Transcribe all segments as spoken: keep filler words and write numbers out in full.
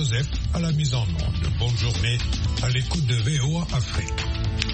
Joseph à la mise en onde. Bonne journée à l'écoute de V O A Afrique.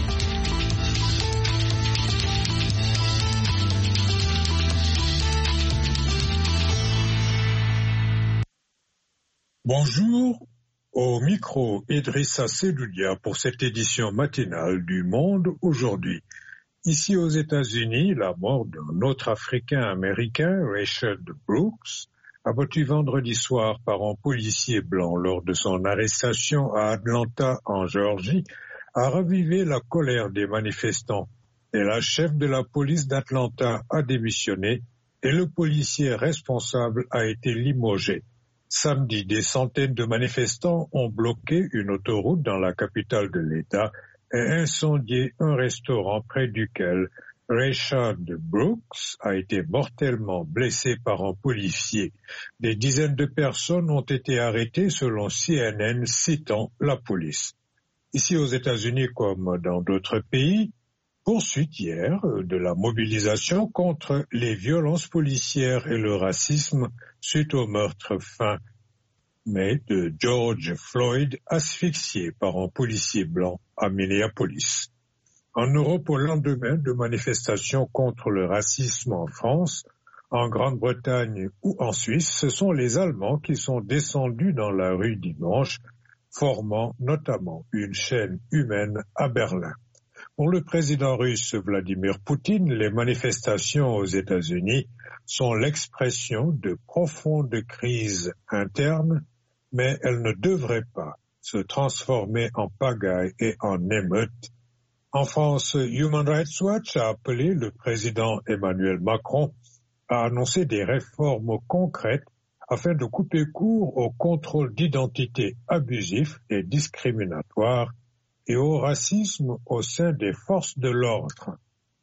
Bonjour, au micro Idrissa Seloudia pour cette édition matinale du Monde aujourd'hui. Ici aux États-Unis, la mort d'un autre Africain-Américain, Rayshard Brooks, abattu vendredi soir par un policier blanc lors de son arrestation à Atlanta, en Géorgie, a ravivé la colère des manifestants. Et la chef de la police d'Atlanta a démissionné et le policier responsable a été limogé. Samedi, des centaines de manifestants ont bloqué une autoroute dans la capitale de l'État et incendié un restaurant près duquel Rayshard Brooks a été mortellement blessé par un policier. Des dizaines de personnes ont été arrêtées selon C N N citant la police. Ici aux États-Unis comme dans d'autres pays, poursuite hier de la mobilisation contre les violences policières et le racisme suite au meurtre fin mai de George Floyd asphyxié par un policier blanc à Minneapolis. En Europe, au lendemain de manifestations contre le racisme en France, en Grande-Bretagne ou en Suisse, ce sont les Allemands qui sont descendus dans la rue dimanche, formant notamment une chaîne humaine à Berlin. Pour le président russe Vladimir Poutine, les manifestations aux États-Unis sont l'expression de profondes crises internes, mais elles ne devraient pas se transformer en pagaille et en émeute. En France, Human Rights Watch a appelé le président Emmanuel Macron à annoncer des réformes concrètes afin de couper court au contrôle d'identité abusif et discriminatoire et au racisme au sein des forces de l'ordre.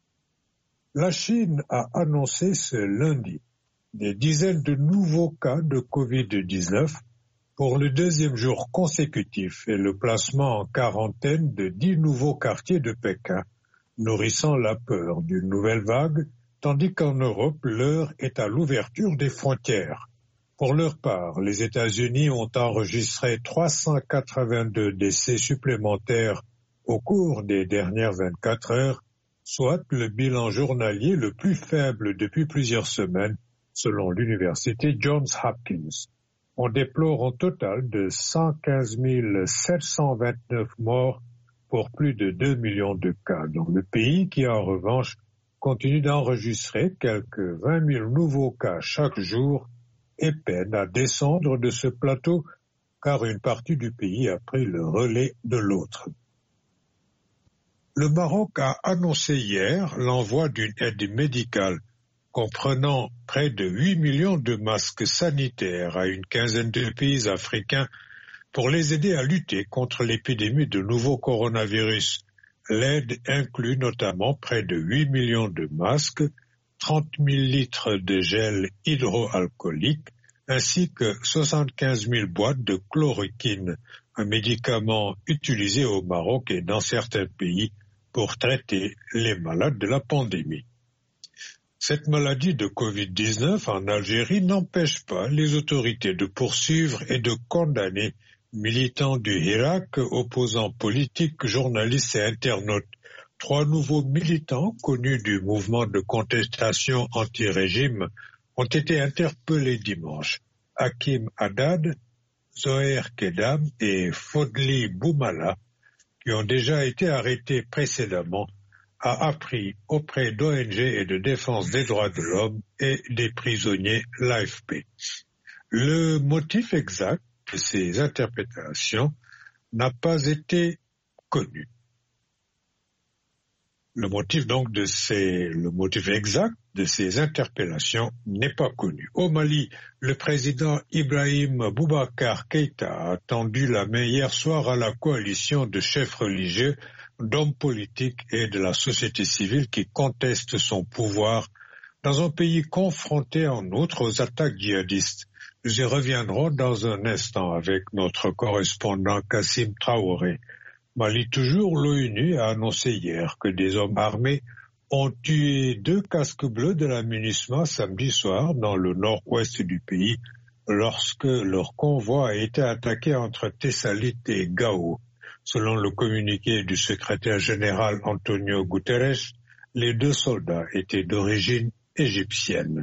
La Chine a annoncé ce lundi des dizaines de nouveaux cas de covid dix-neuf pour le deuxième jour consécutif et le placement en quarantaine de dix nouveaux quartiers de Pékin, nourrissant la peur d'une nouvelle vague, tandis qu'en Europe, l'heure est à l'ouverture des frontières. Pour leur part, les États-Unis ont enregistré trois cent quatre-vingt-deux décès supplémentaires au cours des dernières vingt-quatre heures, soit le bilan journalier le plus faible depuis plusieurs semaines, selon l'université Johns Hopkins. On déplore un total de cent quinze mille sept cent vingt-neuf morts pour plus de deux millions de cas dans le pays qui, en revanche, continue d'enregistrer quelques vingt mille nouveaux cas chaque jour et peine à descendre de ce plateau car une partie du pays a pris le relais de l'autre. Le Maroc a annoncé hier l'envoi d'une aide médicale comprenant près de huit millions de masques sanitaires à une quinzaine de pays africains pour les aider à lutter contre l'épidémie de nouveau coronavirus. L'aide inclut notamment près de huit millions de masques, trente mille litres de gel hydroalcoolique, ainsi que soixante-quinze mille boîtes de chloroquine, un médicament utilisé au Maroc et dans certains pays pour traiter les malades de la pandémie. Cette maladie de covid dix-neuf en Algérie n'empêche pas les autorités de poursuivre et de condamner militants du Hirak, opposants politiques, journalistes et internautes. Trois nouveaux militants connus du mouvement de contestation anti-régime ont été interpellés dimanche. Hakim Haddad, Zoher Kedam et Fodli Boumala, qui ont déjà été arrêtés précédemment, a appris auprès d'O N G et de défense des droits de l'homme et des prisonniers l'A F P. Le motif exact de ces interprétations n'a pas été connu. Le motif donc de ces, le motif exact de ces interpellations n'est pas connu. Au Mali, le président Ibrahim Boubacar Keïta a tendu la main hier soir à la coalition de chefs religieux, d'hommes politiques et de la société civile qui contestent son pouvoir dans un pays confronté en outre aux attaques djihadistes. Nous y reviendrons dans un instant avec notre correspondant Kassim Traoré. Mali toujours, l'ONU a annoncé hier que des hommes armés ont tué deux casques bleus de la MINUSMA samedi soir dans le nord-ouest du pays, lorsque leur convoi a été attaqué entre Thessalite et Gao. Selon le communiqué du secrétaire général Antonio Guterres, les deux soldats étaient d'origine égyptienne.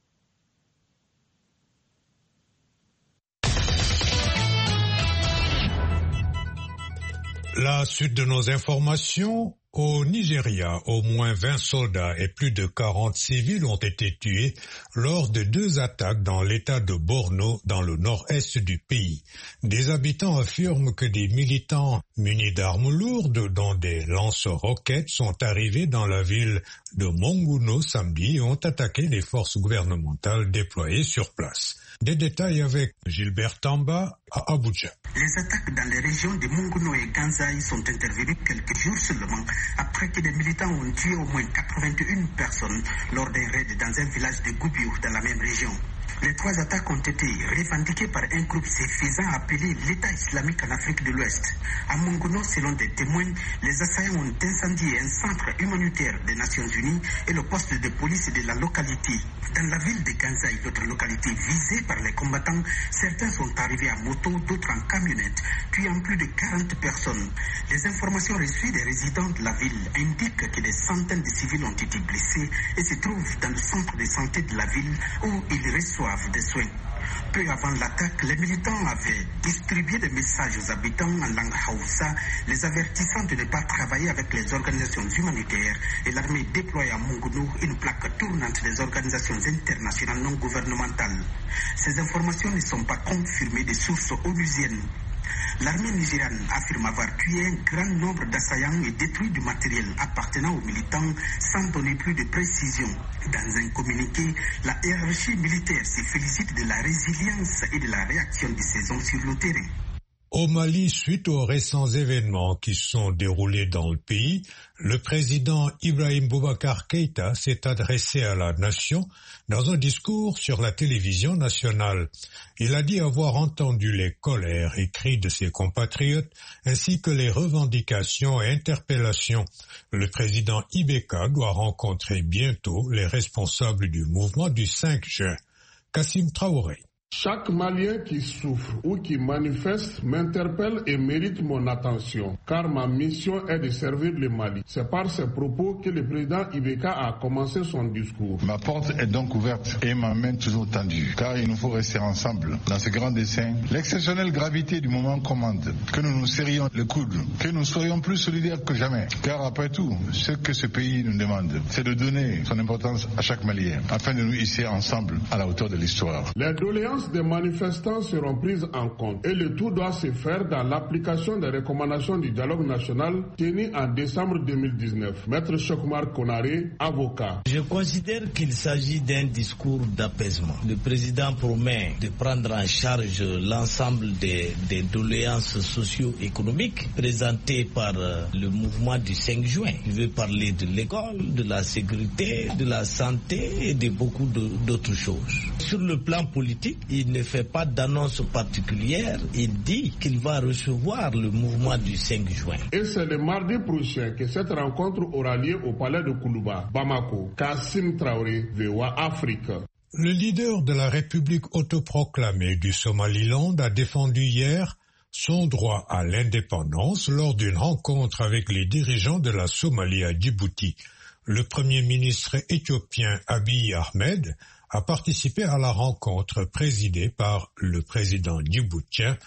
La suite de nos informations. Au Nigeria, au moins vingt soldats et plus de quarante civils ont été tués lors de deux attaques dans l'état de Borno, dans le nord-est du pays. Des habitants affirment que des militants munis d'armes lourdes, dont des lance-roquettes, sont arrivés dans la ville de Monguno samedi et ont attaqué les forces gouvernementales déployées sur place. Des détails avec Gilbert Tamba à Abuja. Les attaques dans les régions de Monguno et Ganzai sont intervenues quelques jours seulement après que des militants ont tué au moins quatre-vingt-une personnes lors d'un raid dans un village de Gubiou dans la même région. Les trois attaques ont été revendiquées par un groupe se faisant appeler l'État islamique en Afrique de l'Ouest. À Monguno, selon des témoins, les assaillants ont incendié un centre humanitaire des Nations Unies et le poste de police de la localité. Dans la ville de Ganzai, notre localité visée par les combattants, certains sont arrivés à moto, d'autres en camionnette, tuant plus de quarante personnes. Les informations reçues des résidents de la ville indiquent que des centaines de civils ont été blessés et se trouvent dans le centre de santé de la ville où ils reçoivent des soins. Peu avant l'attaque, les militants avaient distribué des messages aux habitants en langue Hausa, les avertissant de ne pas travailler avec les organisations humanitaires et l'armée déployée à Monguno, une plaque tournante des organisations internationales non gouvernementales. Ces informations ne sont pas confirmées des sources onusiennes. L'armée nigériane affirme avoir tué un grand nombre d'assaillants et détruit du matériel appartenant aux militants sans donner plus de précision. Dans un communiqué, la hiérarchie militaire se félicite de la résilience et de la réaction de ses hommes sur le terrain. Au Mali, suite aux récents événements qui sont déroulés dans le pays, le président Ibrahim Boubacar Keïta s'est adressé à la nation dans un discours sur la télévision nationale. Il a dit avoir entendu les colères et cris de ses compatriotes ainsi que les revendications et interpellations. Le président Ibeka doit rencontrer bientôt les responsables du mouvement du cinq juin. Kassim Traoré. Chaque Malien qui souffre ou qui manifeste m'interpelle et mérite mon attention, car ma mission est de servir le Mali. C'est par ces propos que le président Ibeka a commencé son discours. Ma porte est donc ouverte et ma main toujours tendue, car il nous faut rester ensemble dans ce grand dessein. L'exceptionnelle gravité du moment commande que nous nous serrions le coude, que nous soyons plus solidaires que jamais, car après tout, ce que ce pays nous demande, c'est de donner son importance à chaque Malien, afin de nous hisser ensemble à la hauteur de l'histoire. Les doléances des manifestants seront prises en compte et le tout doit se faire dans l'application des recommandations du dialogue national tenu en décembre deux mille dix-neuf. Maître Chokmar Konaré, avocat. Je considère qu'il s'agit d'un discours d'apaisement. Le président promet de prendre en charge l'ensemble des, des doléances socio-économiques présentées par le mouvement du cinq juin. Il veut parler de l'école, de la sécurité, de la santé et de beaucoup de, d'autres choses. Sur le plan politique, il ne fait pas d'annonce particulière. Il dit qu'il va recevoir le mouvement du cinq juin. Et c'est le mardi prochain que cette rencontre aura lieu au palais de Koulouba, Bamako. Kassim Traoré, V O A Afrique. Le leader de la République autoproclamée du Somaliland a défendu hier son droit à l'indépendance lors d'une rencontre avec les dirigeants de la Somalie à Djibouti. Le premier ministre éthiopien Abiy Ahmed a participé à la rencontre présidée par le président djiboutien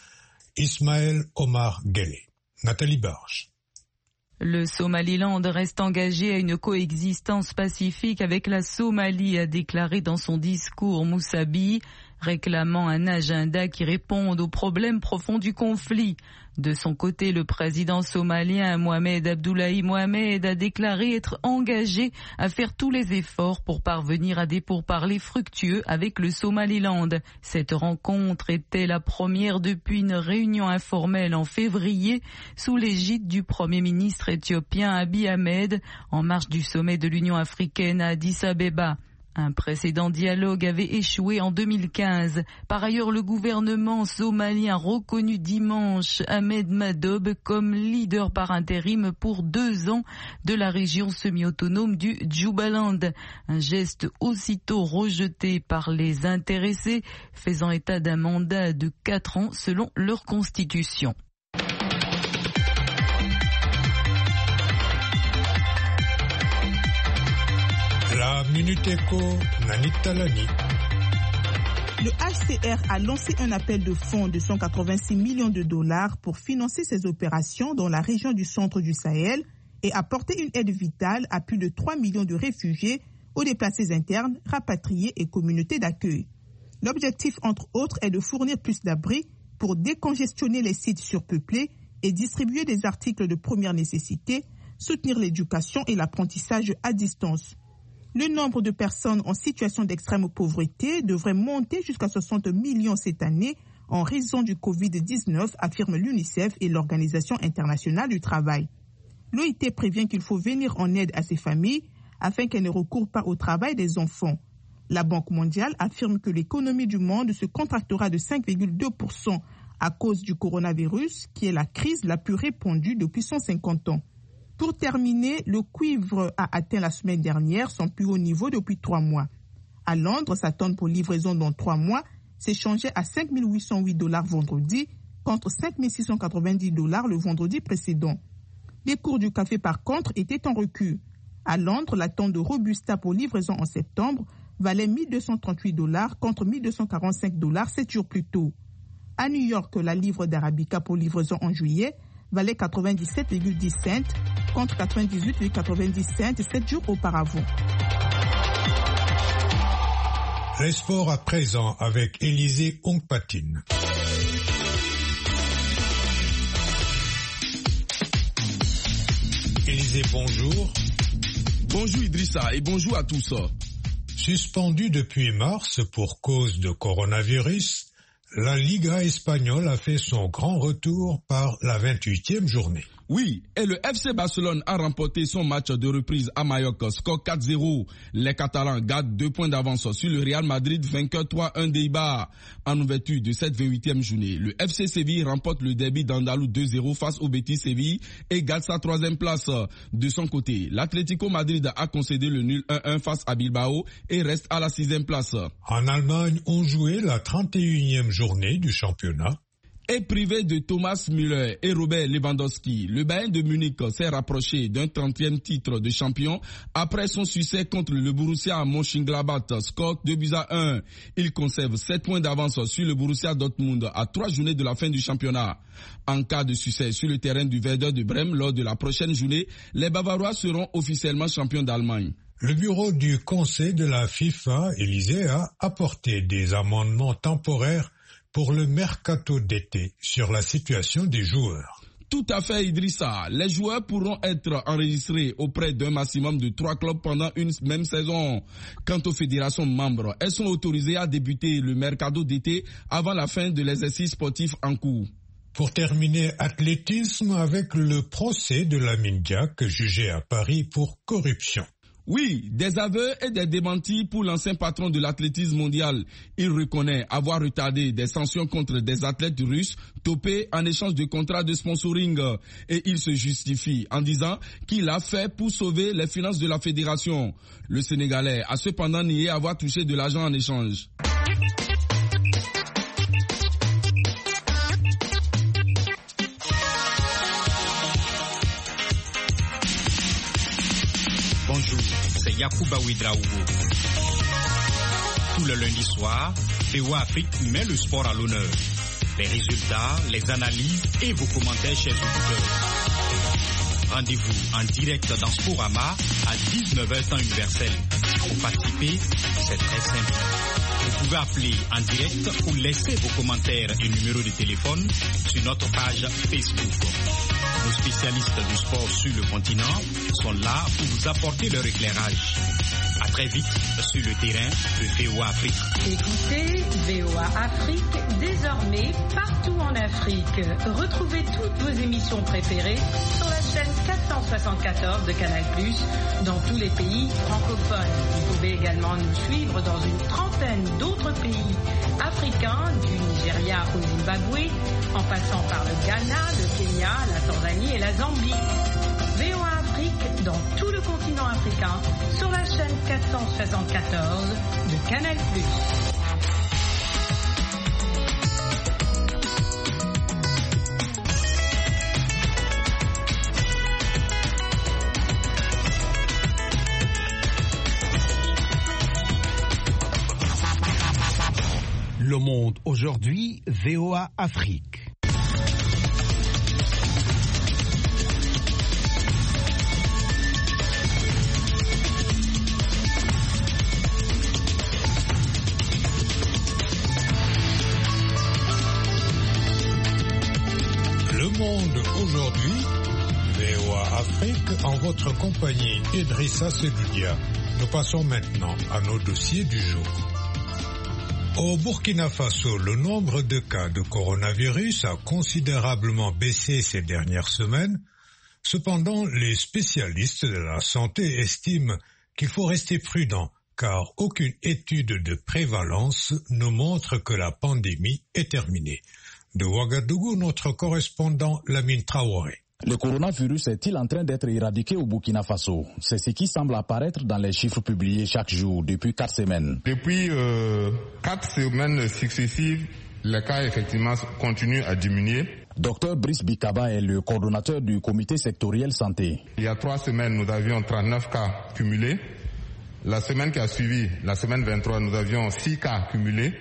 Ismaël Omar Guelleh. Nathalie Barge. Le Somaliland reste engagé à une coexistence pacifique avec la Somalie, a déclaré dans son discours Moussa Bihi, réclamant un agenda qui réponde aux problèmes profonds du conflit. De son côté, le président somalien Mohamed Abdullahi Mohamed a déclaré être engagé à faire tous les efforts pour parvenir à des pourparlers fructueux avec le Somaliland. Cette rencontre était la première depuis une réunion informelle en février sous l'égide du Premier ministre éthiopien Abiy Ahmed en marge du sommet de l'Union africaine à Addis Abeba. Un précédent dialogue avait échoué en deux mille quinze. Par ailleurs, le gouvernement somalien a reconnu dimanche Ahmed Madobe comme leader par intérim pour deux ans de la région semi-autonome du Jubaland. Un geste aussitôt rejeté par les intéressés, faisant état d'un mandat de quatre ans selon leur constitution. La Minute Éco, Nanit Talani. Le H C R a lancé un appel de fonds de cent quatre-vingt-six millions de dollars pour financer ses opérations dans la région du centre du Sahel et apporter une aide vitale à plus de trois millions de réfugiés, aux déplacés internes, rapatriés et communautés d'accueil. L'objectif, entre autres, est de fournir plus d'abris pour décongestionner les sites surpeuplés et distribuer des articles de première nécessité, soutenir l'éducation et l'apprentissage à distance. Le nombre de personnes en situation d'extrême pauvreté devrait monter jusqu'à soixante millions cette année en raison du covid dix-neuf, affirme l'UNICEF et l'Organisation internationale du travail. L'O I T prévient qu'il faut venir en aide à ces familles afin qu'elles ne recourent pas au travail des enfants. La Banque mondiale affirme que l'économie du monde se contractera de cinq virgule deux pour cent à cause du coronavirus, qui est la crise la plus répandue depuis cent cinquante ans. Pour terminer, le cuivre a atteint la semaine dernière son plus haut niveau depuis trois mois. À Londres, sa tonne pour livraison dans trois mois s'échangeait à cinq mille huit cent huit dollars vendredi contre cinq mille six cent quatre-vingt-dix dollars le vendredi précédent. Les cours du café, par contre, étaient en recul. À Londres, la tonne de Robusta pour livraison en septembre valait mille deux cent trente-huit dollars contre mille deux cent quarante-cinq dollars sept jours plus tôt. À New York, la livre d'Arabica pour livraison en juillet valait quatre-vingt-dix-sept virgule dix cents contre quatre-vingt-dix-huit virgule quatre-vingt-dix cents sept jours auparavant. Les sports à présent avec Élisée Ongpatine. Élisée, bonjour. Bonjour Idrissa et bonjour à tous. Suspendu depuis mars pour cause de coronavirus, la Liga espagnole a fait son grand retour par la vingt-huitième journée. Oui, et le F C Barcelone a remporté son match de reprise à Mallorca, score quatre zéro. Les Catalans gardent deux points d'avance sur le Real Madrid, vainqueur trois un d'Eibar. En ouverture de cette vingt-huitième journée, le F C Séville remporte le derby d'Andalou deux zéro face au Betis Séville et garde sa troisième place. De son côté, l'Atlético Madrid a concédé le nul un un face à Bilbao et reste à la sixième place. En Allemagne, on jouait la trente et unième journée du championnat. Et privé de Thomas Müller et Robert Lewandowski, le Bayern de Munich s'est rapproché d'un trentième titre de champion après son succès contre le Borussia Mönchengladbach, score deux buts à un. Il conserve sept points d'avance sur le Borussia Dortmund à trois journées de la fin du championnat. En cas de succès sur le terrain du Werder de Brême lors de la prochaine journée, les Bavarois seront officiellement champions d'Allemagne. Le bureau du Conseil de la FIFA, Élysée, a apporté des amendements temporaires pour le mercato d'été sur la situation des joueurs. Tout à fait, Idrissa. Les joueurs pourront être enregistrés auprès d'un maximum de trois clubs pendant une même saison. Quant aux fédérations membres, elles sont autorisées à débuter le mercato d'été avant la fin de l'exercice sportif en cours. Pour terminer, athlétisme avec le procès de Lamine Diack jugé à Paris pour corruption. Oui, des aveux et des démentis pour l'ancien patron de l'athlétisme mondial. Il reconnaît avoir retardé des sanctions contre des athlètes russes topés en échange de contrats de sponsoring. Et il se justifie en disant qu'il l'a fait pour sauver les finances de la fédération. Le Sénégalais a cependant nié avoir touché de l'argent en échange. Bonjour, c'est Yacouba Ouidraogo. Tout le lundi soir, V O A Afrique met le sport à l'honneur. Les résultats, les analyses et vos commentaires, chers auditeurs. Rendez-vous en direct dans Sporama à dix-neuf heures temps universel. Pour participer, c'est très simple. Vous pouvez appeler en direct ou laisser vos commentaires et numéros de téléphone sur notre page Facebook. Nos spécialistes du sport sur le continent sont là pour vous apporter leur éclairage. À très vite sur le terrain de V O A Afrique. Écoutez V O A Afrique désormais partout en Afrique. Retrouvez toutes vos émissions préférées sur la chaîne quatre cent soixante-quatorze de Canal plus, dans tous les pays francophones. Vous pouvez également nous suivre dans une trentaine d'autres pays africains, du Nigeria au Zimbabwe, en passant par le Ghana, le Kenya, la Tanzanie et la Zambie. V O A Afrique dans tout le continent africain sur la chaîne quatre cent soixante-quatorze de Canal plus. Le Monde aujourd'hui, V O A Afrique. Le Monde aujourd'hui, V O A Afrique, en votre compagnie Idrissa Seloudia. Nous passons maintenant à nos dossiers du jour. Au Burkina Faso, le nombre de cas de coronavirus a considérablement baissé ces dernières semaines. Cependant, les spécialistes de la santé estiment qu'il faut rester prudent car aucune étude de prévalence ne montre que la pandémie est terminée. De Ouagadougou, notre correspondant Lamine Traoré. Le coronavirus est-il en train d'être éradiqué au Burkina Faso? C'est ce qui semble apparaître dans les chiffres publiés chaque jour depuis quatre semaines. Depuis euh, quatre semaines successives, les cas effectivement continuent à diminuer. Docteur Brice Bikaba est le coordonnateur du comité sectoriel santé. Il y a trois semaines, nous avions trente-neuf cas cumulés. La semaine qui a suivi, la semaine vingt-trois, nous avions six cas cumulés.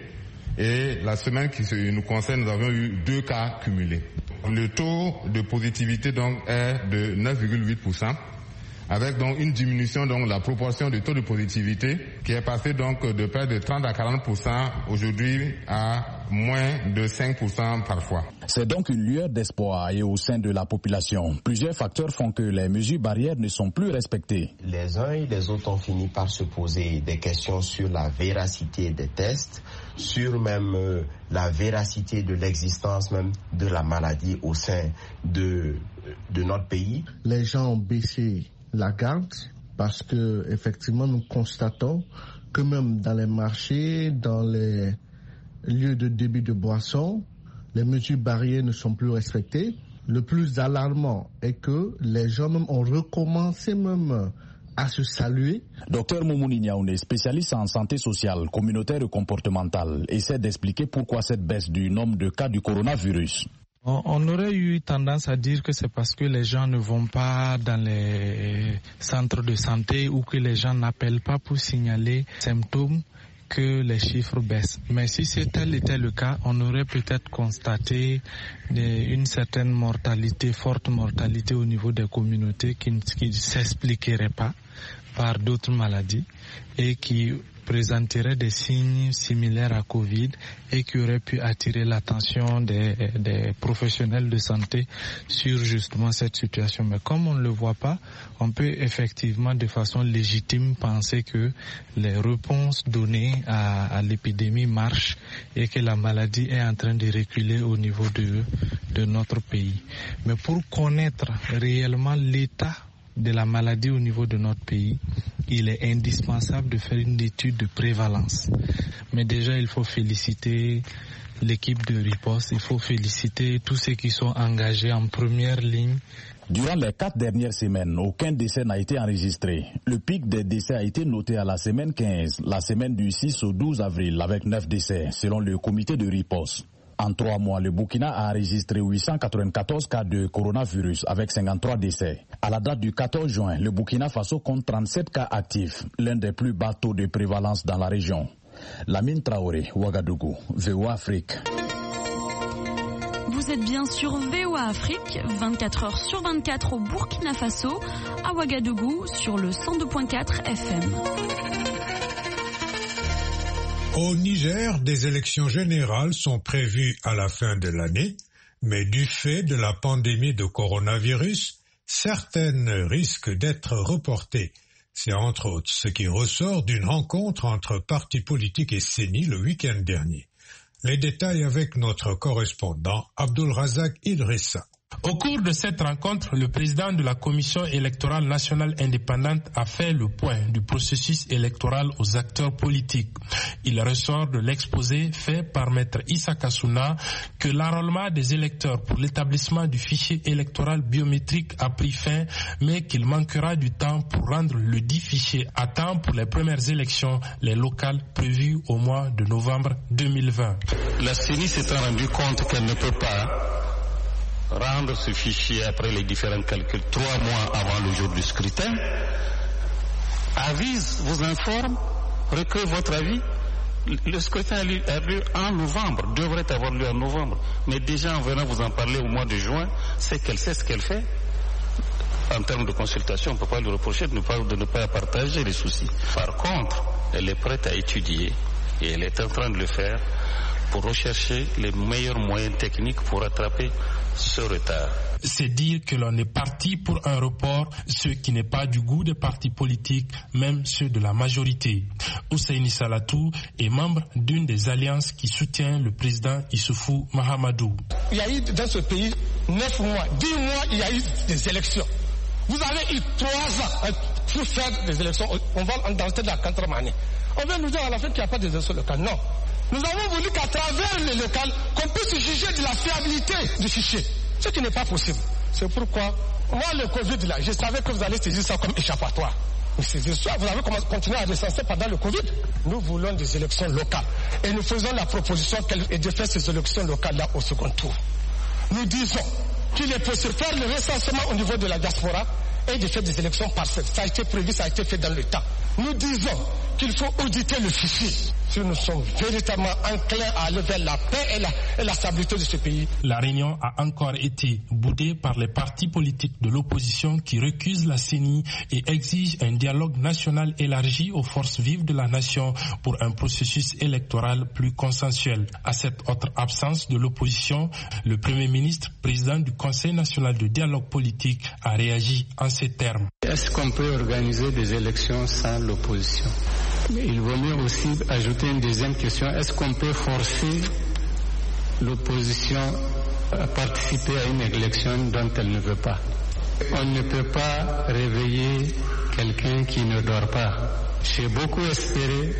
Et la semaine qui nous concerne, nous avons eu deux cas cumulés. Le taux de positivité donc est de neuf virgule huit pour cent, avec donc une diminution donc de la proportion du taux de positivité qui est passé donc de près de trente à quarante pour cent aujourd'hui à moins de cinq pour cent parfois. C'est donc une lueur d'espoir et au sein de la population. Plusieurs facteurs font que les mesures barrières ne sont plus respectées. Les uns et les autres ont fini par se poser des questions sur la véracité des tests, sur même euh, la véracité de l'existence même de la maladie au sein de, de notre pays. Les gens ont baissé la garde parce que effectivement nous constatons que même dans les marchés, dans les lieux de débit de boissons, les mesures barrières ne sont plus respectées. Le plus alarmant est que les gens même ont recommencé même à se saluer. Docteur Moumouni Niaoune, spécialiste en santé sociale, communautaire et comportementale, essaie d'expliquer pourquoi cette baisse du nombre de cas du coronavirus. On aurait eu tendance à dire que c'est parce que les gens ne vont pas dans les centres de santé ou que les gens n'appellent pas pour signaler symptômes que les chiffres baissent. Mais si tel était le cas, on aurait peut-être constaté une certaine mortalité, forte mortalité au niveau des communautés qui ne s'expliquerait pas par d'autres maladies et qui présenterait des signes similaires à Covid et qui aurait pu attirer l'attention des, des professionnels de santé sur justement cette situation. Mais comme on ne le voit pas, on peut effectivement de façon légitime penser que les réponses données à, à l'épidémie marchent et que la maladie est en train de reculer au niveau de, de notre pays. Mais pour connaître réellement l'état de la maladie au niveau de notre pays, il est indispensable de faire une étude de prévalence. Mais déjà, il faut féliciter l'équipe de riposte, il faut féliciter tous ceux qui sont engagés en première ligne. Durant les quatre dernières semaines, aucun décès n'a été enregistré. Le pic des décès a été noté à la semaine quinze, la semaine du six au douze avril, avec neuf décès, selon le comité de riposte. En trois mois, le Burkina a enregistré huit cent quatre-vingt-quatorze cas de coronavirus avec cinquante-trois décès. À la date du quatorze juin, le Burkina Faso compte trente-sept cas actifs, l'un des plus bas taux de prévalence dans la région. Lamine Traoré, Ouagadougou, V O A Afrique. Vous êtes bien sur V O A Afrique, vingt-quatre heures sur vingt-quatre au Burkina Faso, à Ouagadougou sur le cent deux virgule quatre F M. Au Niger, des élections générales sont prévues à la fin de l'année, mais du fait de la pandémie de coronavirus, certaines risquent d'être reportées. C'est entre autres ce qui ressort d'une rencontre entre partis politiques et C E N I le week-end dernier. Les détails avec notre correspondant Abdul Razak Idrissa. Au cours de cette rencontre, le président de la Commission électorale nationale indépendante a fait le point du processus électoral aux acteurs politiques. Il ressort de l'exposé fait par Maître Issa Kassouna que l'enrôlement des électeurs pour l'établissement du fichier électoral biométrique a pris fin, mais qu'il manquera du temps pour rendre le dit fichier à temps pour les premières élections, les locales prévues au mois de novembre deux mille vingt. La C E N I s'étant rendu compte qu'elle ne peut pas rendre ce fichier après les différents calculs trois mois avant le jour du scrutin, avise, vous informe, recueille votre avis. Le scrutin a lieu en novembre, devrait avoir lieu en novembre. Mais déjà en venant vous en parler au mois de juin, c'est qu'elle sait ce qu'elle fait. En termes de consultation, on ne peut pas lui reprocher de ne pas, de ne pas partager les soucis. Par contre, elle est prête à étudier, et elle est en train de le faire, pour rechercher les meilleurs moyens techniques pour rattraper ce retard. C'est dire que l'on est parti pour un report, ce qui n'est pas du goût des partis politiques, même ceux de la majorité. Ousseini Salatou est membre d'une des alliances qui soutient le président Issoufou Mahamadou. Il y a eu dans ce pays neuf mois, dix mois, il y a eu des élections. Vous avez eu trois ans pour faire des élections. On va dans la quatrième année. On vient nous dire à la fin qu'il n'y a pas d'élections locales. Non. Nous avons voulu qu'à travers les locales, qu'on puisse juger de la fiabilité du fichier. Ce qui n'est pas possible. C'est pourquoi, moi, le Covid, là, je savais que vous allez saisir ça comme échappatoire. Mais c'est ça, vous avez continué à recenser pendant le Covid. Nous voulons des élections locales. Et nous faisons la proposition de faire ces élections locales-là au second tour. Nous disons qu'il est possible de faire le recensement au niveau de la diaspora et de faire des élections partielles. Ça a été prévu, ça a été fait dans le temps. Nous disons qu'il faut auditer le fichier si nous sommes véritablement enclins à aller vers la paix et la, et la stabilité de ce pays. La réunion a encore été boudée par les partis politiques de l'opposition qui recusent la C E N I et exigent un dialogue national élargi aux forces vives de la nation pour un processus électoral plus consensuel. À cette autre absence de l'opposition, le Premier ministre, président du Conseil national de dialogue politique, a réagi en ces termes. Est-ce qu'on peut organiser des élections sans l'opposition? Il vaut mieux aussi ajouter une deuxième question. Est-ce qu'on peut forcer l'opposition à participer à une élection dont elle ne veut pas? On ne peut pas réveiller quelqu'un qui ne dort pas. J'ai beaucoup espéré,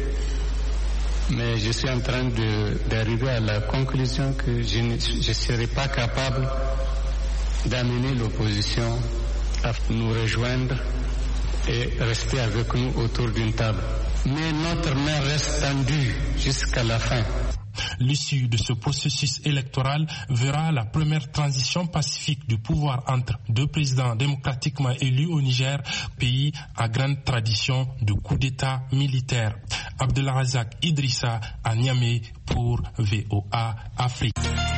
mais je suis en train de, d'arriver à la conclusion que je ne je serai pas capable d'amener l'opposition à nous rejoindre et rester avec nous autour d'une table. Mais notre main reste tendue jusqu'à la fin. L'issue de ce processus électoral verra la première transition pacifique du pouvoir entre deux présidents démocratiquement élus au Niger, pays à grande tradition de coup d'État militaire. Abdelrazak Idrissa à Niamey pour V O A Afrique.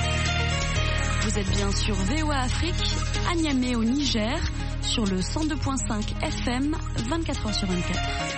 Vous êtes bien sur V O A Afrique, à Niamey au Niger, sur le cent deux virgule cinq F M, vingt-quatre heures sur vingt-quatre.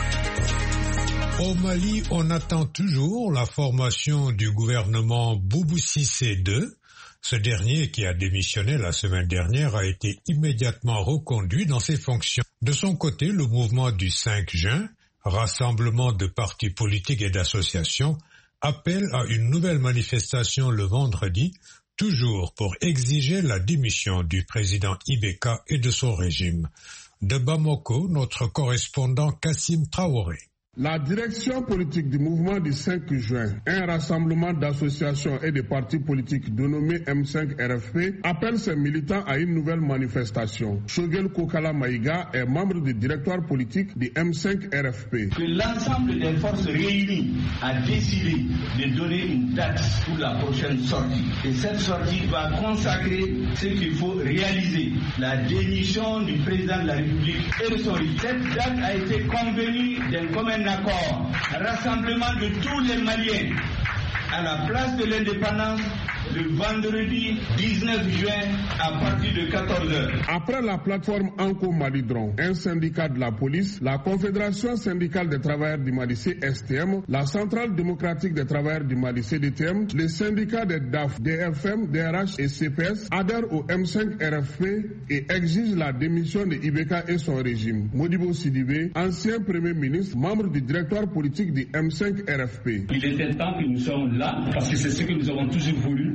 Au Mali, on attend toujours la formation du gouvernement Boubou Cissé deux. Ce dernier, qui a démissionné la semaine dernière, a été immédiatement reconduit dans ses fonctions. De son côté, le mouvement du cinq juin, rassemblement de partis politiques et d'associations, appelle à une nouvelle manifestation le vendredi, toujours pour exiger la démission du président Ibeka et de son régime. De Bamako, notre correspondant Kassim Traoré. La direction politique du mouvement du cinq juin, un rassemblement d'associations et de partis politiques dénommé M cinq R F P, appelle ses militants à une nouvelle manifestation. Shogel Kokala Maïga est membre du directoire politique du M cinq R F P. Que l'ensemble des forces réunies a décidé de donner une date pour la prochaine sortie. Et cette sortie va consacrer ce qu'il faut réaliser, la démission du président de la République et de son régime. Cette date a été convenue d'un commun accord, rassemblement de tous les Maliens à la place de l'indépendance le vendredi dix-neuf juin à partir de quatorze heures. Après la plateforme Anko Malidron, un syndicat de la police, la Confédération syndicale des travailleurs du Mali C S T M, la Centrale démocratique des travailleurs du Mali C D T M, les syndicats des D A F, D F M, D R H et C P S adhèrent au M cinq R F P et exigent la démission de Ibeka et son régime. Modibo Sidibé, ancien Premier ministre, membre du directoire politique du M cinq R F P. Il était temps que nous soyons là parce que c'est ce que nous avons toujours voulu.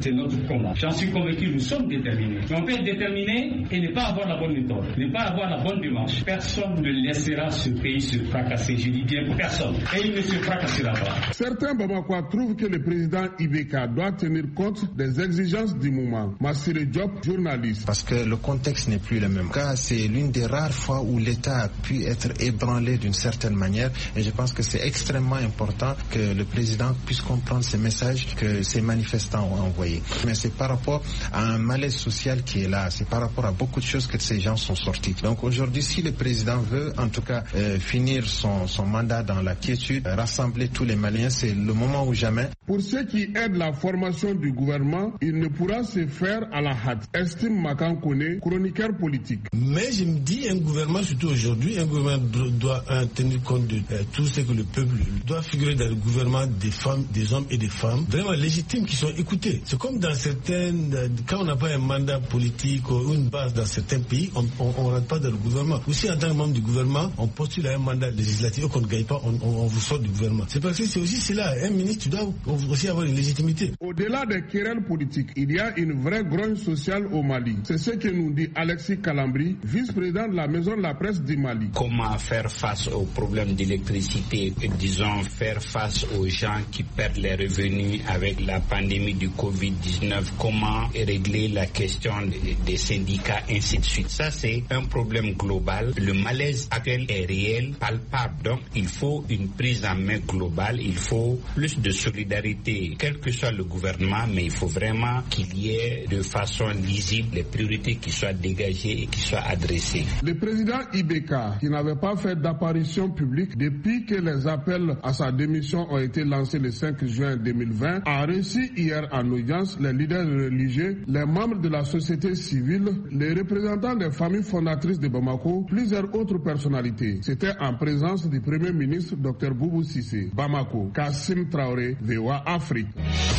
c'est notre combat. J'en suis convaincu, nous sommes déterminés. Mais on peut être déterminé et ne pas avoir la bonne méthode, ne pas avoir la bonne démarche. Personne ne laissera ce pays se fracasser, je dis bien personne. Et il ne se fracassera pas. Certains Bamakois trouvent que le président I B K doit tenir compte des exigences du moment. Massiré Diop, journaliste. Parce que le contexte n'est plus le même. Car c'est l'une des rares fois où l'État a pu être ébranlé d'une certaine manière. Et je pense que c'est extrêmement important que le président puisse comprendre ces messages que ces manifestants ont envoyés. Mais c'est par rapport à un malaise social qui est là. C'est par rapport à beaucoup de choses que ces gens sont sortis. Donc aujourd'hui, si le président veut en tout cas euh, finir son, son mandat dans la quiétude, rassembler tous les Maliens, c'est le moment ou jamais. Pour ceux qui aident la formation du gouvernement, il ne pourra se faire à la hâte, estime Makan Kone, chroniqueur politique. Mais je me dis, un gouvernement, surtout aujourd'hui, un gouvernement doit euh, tenir compte de euh, tout ce que le peuple doit figurer dans le gouvernement des femmes, des hommes et des femmes, vraiment légitimes, qui sont écoutés. C'est comme dans certaines, euh, quand on n'a pas un mandat politique ou une base dans certains pays, on ne rentre pas dans le gouvernement. Ou si en tant que membre du gouvernement, on postule à un mandat législatif et qu'on ne gagne pas, on, on, on vous sort du gouvernement. C'est parce que c'est aussi cela. Un ministre, tu dois aussi avoir une légitimité. Au-delà des querelles politiques, il y a une vraie grogne sociale au Mali. C'est ce que nous dit Alexis Kalambri, vice-président de la Maison de la Presse du Mali. Comment faire face aux problèmes d'électricité, disons faire face aux gens qui perdent les revenus avec la pandémie du covid dix-neuf, comment régler la question des syndicats, ainsi de suite. Ça, c'est un problème global. Le malaise actuel est réel, palpable. Donc, il faut une prise en main globale, il faut plus de solidarité, quel que soit le gouvernement, mais il faut vraiment qu'il y ait de façon lisible les priorités qui soient dégagées et qui soient adressées. Le président I B K, qui n'avait pas fait d'apparition publique depuis que les appels à sa démission ont été lancés le cinq juin deux mille vingt, a reçu hier en audience les leaders religieux, les membres de la société civile, les représentants des familles fondatrices de Bamako, plusieurs autres personnalités. C'était en présence du Premier ministre Dr Boubou Cissé. Bamako, Kassim Traoré, V O A Afrique.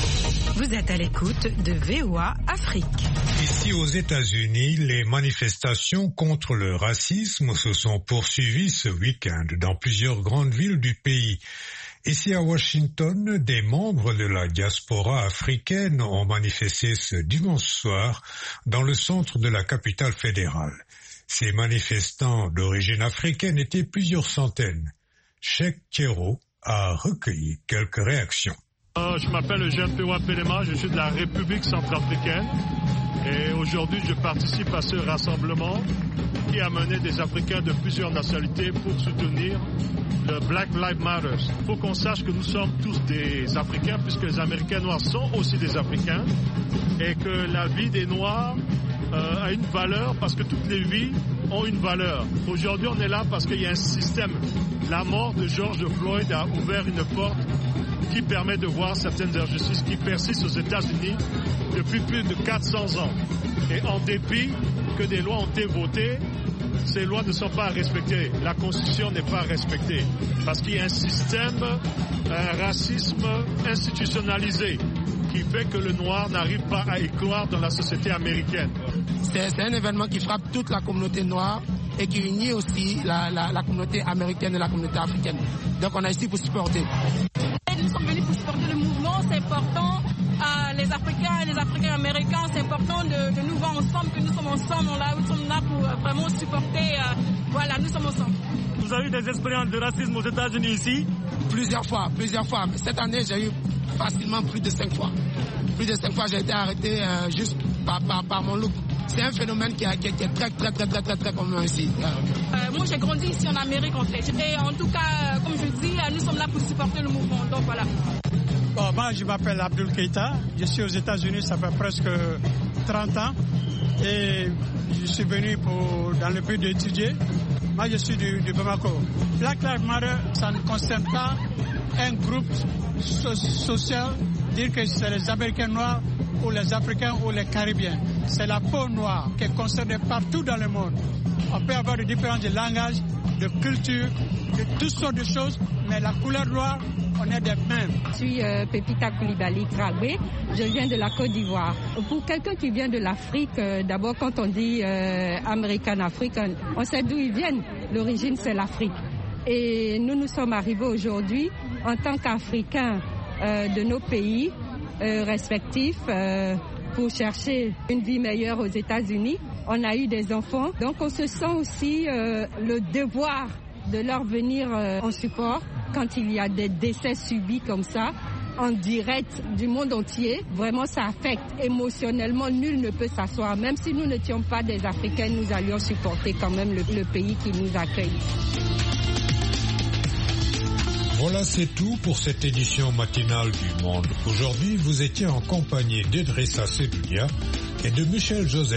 Vous êtes à l'écoute de V O A Afrique. Ici aux États-Unis, les manifestations contre le racisme se sont poursuivies ce week-end dans plusieurs grandes villes du pays. Ici à Washington, des membres de la diaspora africaine ont manifesté ce dimanche soir dans le centre de la capitale fédérale. Ces manifestants d'origine africaine étaient plusieurs centaines. Cheikh Kero a recueilli quelques réactions. Euh, je m'appelle Jean Pewa Pelema, je suis de la République centrafricaine et aujourd'hui je participe à ce rassemblement qui a mené des Africains de plusieurs nationalités pour soutenir le Black Lives Matter. Il faut qu'on sache que nous sommes tous des Africains puisque les Américains noirs sont aussi des Africains et que la vie des Noirs euh, a une valeur parce que toutes les vies ont une valeur. Aujourd'hui on est là parce qu'il y a un système. La mort de George Floyd a ouvert une porte qui permet de voir certaines injustices qui persistent aux États-Unis depuis plus de quatre cents ans. Et en dépit que des lois ont été votées, ces lois ne sont pas respectées. La Constitution n'est pas respectée parce qu'il y a un système, un racisme institutionnalisé qui fait que le noir n'arrive pas à éclore dans la société américaine. C'est un événement qui frappe toute la communauté noire et qui unit aussi la, la, la communauté américaine et la communauté africaine. Donc on est ici pour supporter. Nous sommes venus pour supporter le mouvement, c'est important. Euh, les Africains et les Africains américains, c'est important de, de nous voir ensemble, que nous sommes ensemble, là, nous sommes là pour euh, vraiment supporter. Euh, voilà, nous sommes ensemble. Vous avez eu des expériences de racisme aux États-Unis ici? Plusieurs fois, plusieurs fois. Cette année, j'ai eu facilement plus de cinq fois. Plus de cinq fois, j'ai été arrêté euh, juste par, par, par mon look. C'est un phénomène qui, a, qui, qui est très, très, très, très, très, très commun ici. Euh, moi, j'ai grandi ici en Amérique, en fait. Et en tout cas, comme je dis, nous sommes là pour supporter le mouvement. Donc voilà. Bon, moi, je m'appelle Abdul Keita. Je suis aux États-Unis, ça fait presque trente ans. Et je suis venu pour, dans le but d'étudier. Moi, je suis du, du Bamako. Black Lives Matter, ça ne concerne pas un groupe so- social, dire que c'est les Américains noirs ou les Africains ou les Caribéens. C'est la peau noire qui est concernée partout dans le monde. On peut avoir des différences de langage, de culture, de toutes sortes de choses, mais la couleur noire, on est des mêmes. Je suis euh, Pepita Koulibaly Traoré, je viens de la Côte d'Ivoire. Pour quelqu'un qui vient de l'Afrique, euh, d'abord quand on dit euh, American African, on sait d'où ils viennent. L'origine, c'est l'Afrique. Et nous nous sommes arrivés aujourd'hui en tant qu'Africains euh, de nos pays euh, respectifs euh, pour chercher une vie meilleure aux États-Unis. On a eu des enfants, donc on se sent aussi euh, le devoir de leur venir euh, en support quand il y a des décès subis comme ça, en direct du monde entier. Vraiment, ça affecte émotionnellement. Nul ne peut s'asseoir. Même si nous n'étions pas des Africains, nous allions supporter quand même le, le pays qui nous accueille. Voilà, c'est tout pour cette édition matinale du Monde. Aujourd'hui, vous étiez en compagnie d'Edrissa Sedoudia et de Michel Joseph.